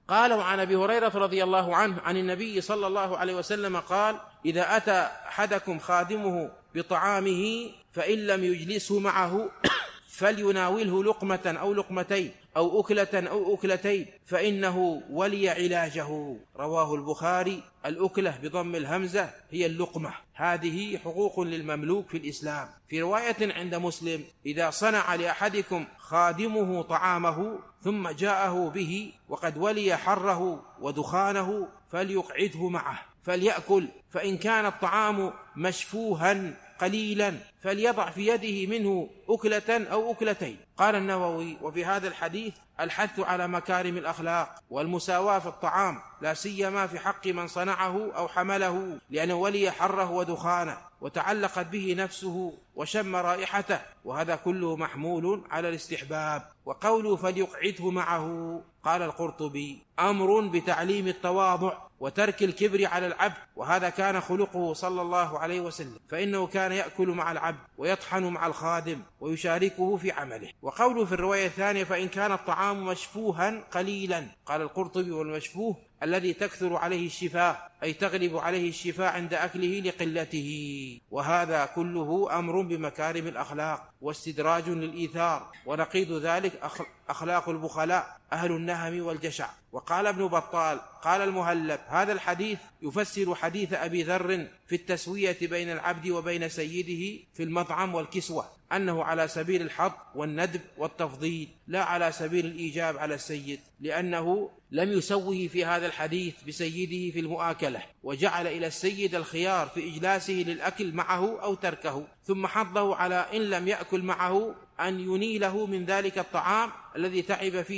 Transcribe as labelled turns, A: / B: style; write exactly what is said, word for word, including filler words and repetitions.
A: قال: وعن أبي هريرة رضي الله عنه عن النبي صلى الله عليه وسلم قال: إذا أتى أحدكم خادمه بطعامه فإن لم يجلسه معه فليناوله لقمة أو لقمتين أو أكلة أو أكلتين فإنه ولي علاجه. رواه البخاري. الأكلة بضم الهمزة هي اللقمة. هذه حقوق للمملوك في الإسلام. في رواية عند مسلم: إذا صنع لأحدكم خادمه طعامه ثم جاءه به وقد ولي حره ودخانه فليقعده معه فليأكل، فإن كان الطعام مشفوها قليلا فليضع في يده منه أكلة أو أكلتين. قال النووي: وفي هذا الحديث الحث على مكارم الأخلاق والمساواة في الطعام، لا سيما في حق من صنعه أو حمله، لأنه ولي حره ودخانه وتعلقت به نفسه وشم رائحته، وهذا كله محمول على الاستحباب. وقوله فليقعده معه، قال القرطبي: أمر بتعليم التواضع وترك الكبر على العبد، وهذا كان خلقه صلى الله عليه وسلم، فإنه كان يأكل مع العبد ويطحن مع الخادم ويشاركه في عمله. وقوله في الرواية الثانية: فإن كان الطعام مشفوها قليلا، قال القرطبي: والمشفوه الذي تكثر عليه الشفاء، أي تغلب عليه الشفاء عند أكله لقلته. وهذا كله أمر بمكارم الأخلاق واستدراج للإيثار، ونقيض ذلك أخلاق البخلاء أهل النهم والجشع. وقال ابن بطال: قال المهلب: هذا الحديث يفسر حديث أبي ذر في التسوية بين العبد وبين سيده في المطعم والكسوة، أنه على سبيل الحظ والندب والتفضيل، لا على سبيل الإيجاب على السيد، لأنه لم يسوه في هذا الحديث بسيده في المؤاكلة، وجعل إلى السيد الخيار في إجلاسه للأكل معه أو تركه، ثم حضه على إن لم يأكل معه أن ينيله من ذلك الطعام الذي تعب فيه